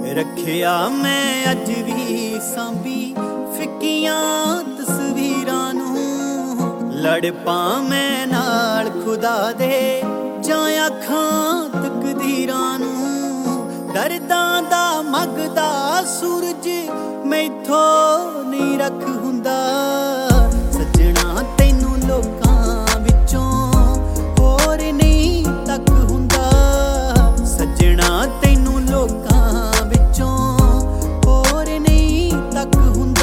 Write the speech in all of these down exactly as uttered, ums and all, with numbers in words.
रखिया मैं अज भी सांभी फिक्कियां तस्वीरां नूं। लड़ पावें नाल खुदा दे जां अखां तकदीरां नूं। दर्दां दा मगदा सूरज मैथों नहीं रख हुंदा। सजना तैनूं लोकां विचों होर नहीं तक हुंदा। सजना तैनूं लोकां विचों होर नहीं तक हुंदा।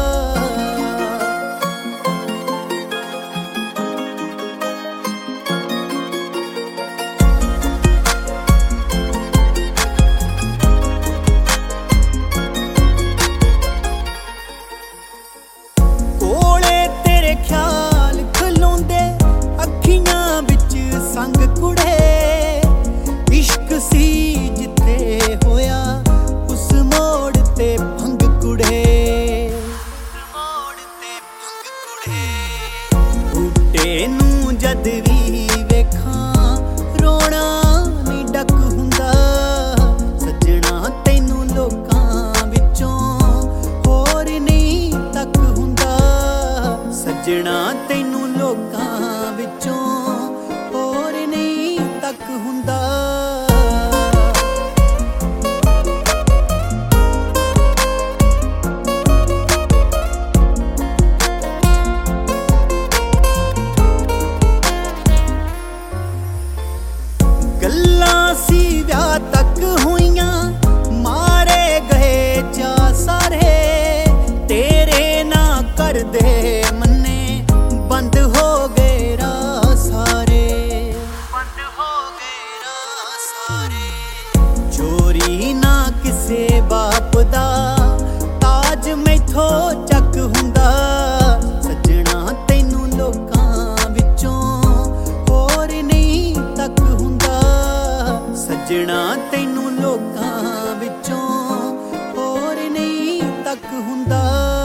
कोले तेरे ख्याल खलोंदे अखियां विच संग कुड़े। इश्क सी जिथे होया उस मोड़ ते भंग कुड़े। बूटे नूं जद भी वेखां रोना नहीं डक हुंदा। सजना तैनूं लोकां विचों होर नहीं तक हुंदा। सजना तैनूं लोकां विचों होर नहीं तक हुंदा। गल्लां सी व्याह तक होइयां मारे गए जा सारे। तेरे ना कर दे मन्ने बंद हो गए राह सारे। बंद हो गए राह सारे। चोरी ना किसे बाप दा ताज मैथों चक हुंदा। सजना तैनूं लोकां विचों होर नहीं तक हुंदा। सजना तैनूं लोकां विचों होर नहीं तक हुंदा।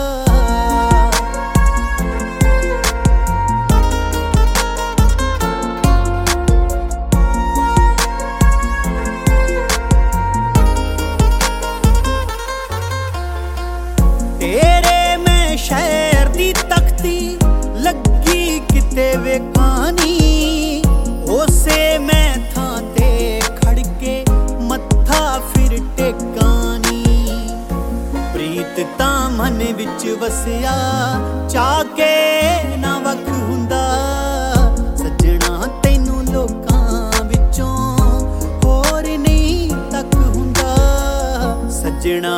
तेरे मैं शहर दी तख्ती लगी किते वेखानी। उसे मैं थां ते खड़ के मत्था फिर टेकानी। प्रीत तां मन विच वसिया चाह के ना वख हुंदा। सजना तैनूं लोकां विचों होर नहीं तक हुंदा। सजना